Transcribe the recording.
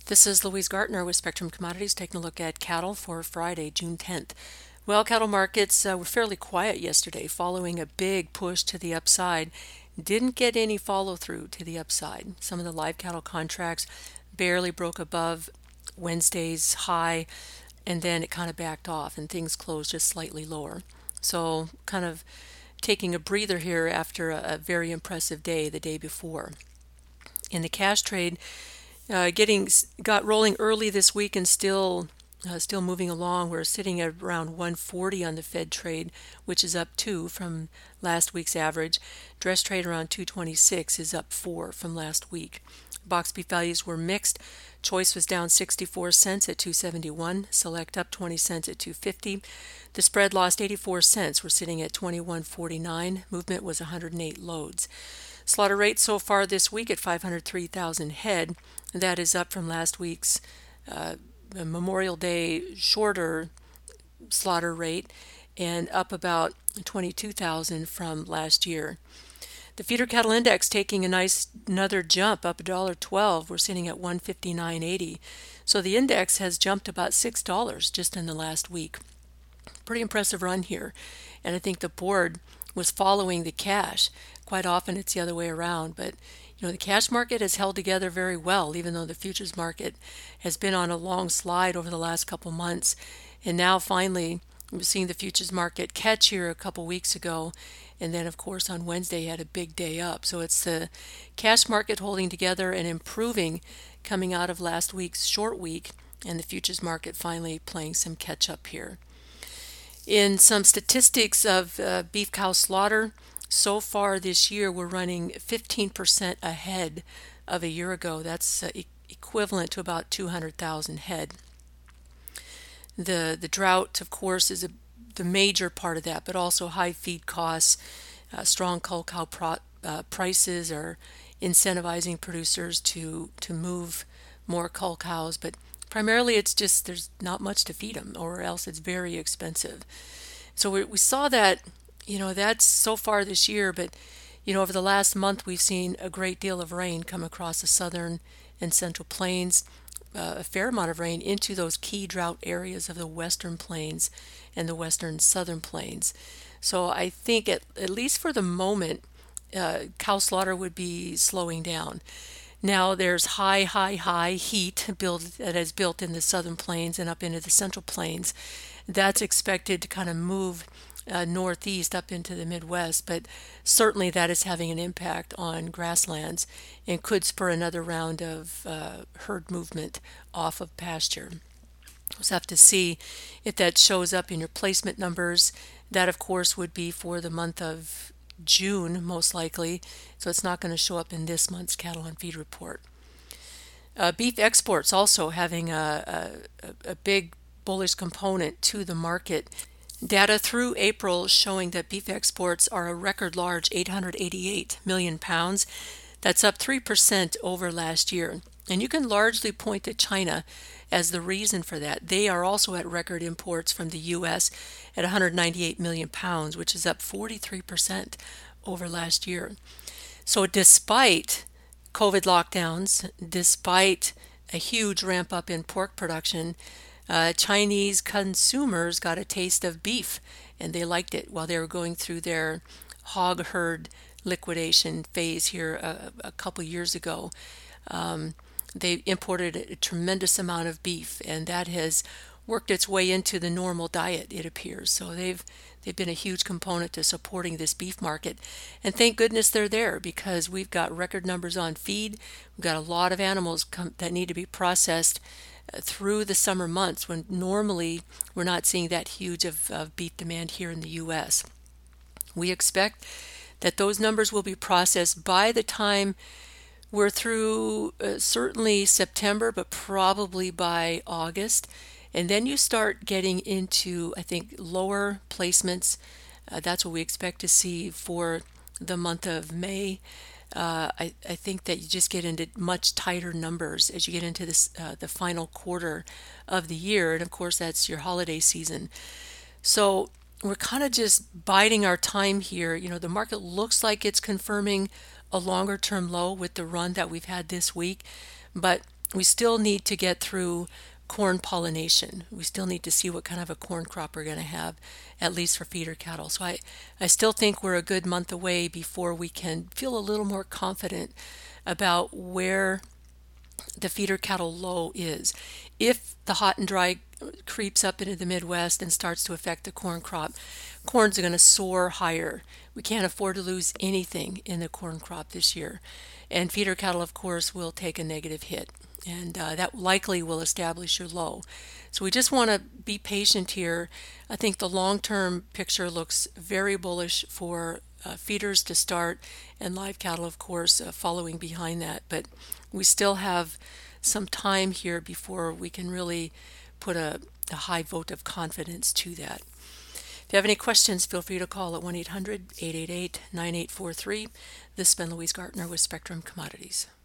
This is Louise Gartner with Spectrum Commodities taking a look at cattle for Friday, June 10th. Well, cattle markets were fairly quiet yesterday following a big push to the upside. Didn't get any follow through to the upside. Some of the live cattle contracts barely broke above Wednesday's high, and then it kind of backed off and things closed just slightly lower. So, kind of taking a breather here after a very impressive day the day before. In the cash trade, getting got rolling early this week and still moving along. We're sitting at around 140 on the Fed trade, which is up 2 from last week's average. Dress trade around 226 is up 4 from last week. Box beef values were mixed. Choice was down 64 cents at 271. Select up 20 cents at 250. The spread lost 84 cents. We're sitting at 21.49. Movement was 108 loads. Slaughter rate so far this week at 503,000 head. That is up from last week's Memorial Day shorter slaughter rate and up about 22,000 from last year. The feeder cattle index taking another jump up $1.12. We're sitting at 159.80. So the index has jumped about $6 just in the last week. Pretty impressive run here. And I think the board was following the cash. Quite often it's the other way around, but the cash market has held together very well, even though the futures market has been on a long slide over the last couple months. And now finally, we're seeing the futures market catch here a couple weeks ago. And then, of course, on Wednesday, had a big day up. So it's the cash market holding together and improving coming out of last week's short week, and the futures market finally playing some catch up here. In some statistics of beef cow slaughter, so far this year, we're running 15% ahead of a year ago. That's equivalent to about 200,000 head. The drought, of course, is the major part of that, but also high feed costs, strong cull cow prices are incentivizing producers to move more cull cows. But primarily, it's just there's not much to feed them, or else it's very expensive. So we saw that. That's so far this year, but over the last month we've seen a great deal of rain come across the southern and central plains, a fair amount of rain into those key drought areas of the western plains and the western southern plains. So I think at least for the moment, cow slaughter would be slowing down. Now there's high heat that is built in the southern plains and up into the central plains. That's expected to kind of move northeast up into the Midwest, but certainly that is having an impact on grasslands and could spur another round of herd movement off of pasture. We'll just have to see if that shows up in your placement numbers. That, of course, would be for the month of June, most likely, so it's not going to show up in this month's cattle on feed report. Beef exports also having a big bullish component to the market. Data through April showing that beef exports are a record large 888 million pounds. That's up 3% over last year. And you can largely point to China as the reason for that. They are also at record imports from the U.S. at 198 million pounds, which is up 43% over last year. So despite COVID lockdowns, despite a huge ramp up in pork production, Chinese consumers got a taste of beef, and they liked it while they were going through their hog herd liquidation phase here a couple years ago. They imported a tremendous amount of beef, and that has worked its way into the normal diet, it appears. So they've been a huge component to supporting this beef market. And thank goodness they're there, because we've got record numbers on feed. We've got a lot of animals that need to be processed through the summer months, when normally we're not seeing that huge of beef demand here in the U.S. We expect that those numbers will be processed by the time we're through certainly September, but probably by August. And then you start getting into, I think, lower placements. That's what we expect to see for the month of May. I think that you just get into much tighter numbers as you get into the final quarter of the year. And of course, that's your holiday season. So we're kind of just biding our time here. The market looks like it's confirming a longer term low with the run that we've had this week. But we still need to get through corn pollination. We still need to see what kind of a corn crop we're going to have, at least for feeder cattle. So I still think we're a good month away before we can feel a little more confident about where the feeder cattle low is. If the hot and dry creeps up into the Midwest and starts to affect the corn crop, corns are going to soar higher. We can't afford to lose anything in the corn crop this year. And feeder cattle, of course, will take a negative hit. And that likely will establish your low. So we just want to be patient here. I think the long-term picture looks very bullish for feeders to start, and live cattle, of course, following behind that. But we still have some time here before we can really put a high vote of confidence to that. If you have any questions, feel free to call at 1-800-888-9843. This has been Louise Gartner with Spectrum Commodities.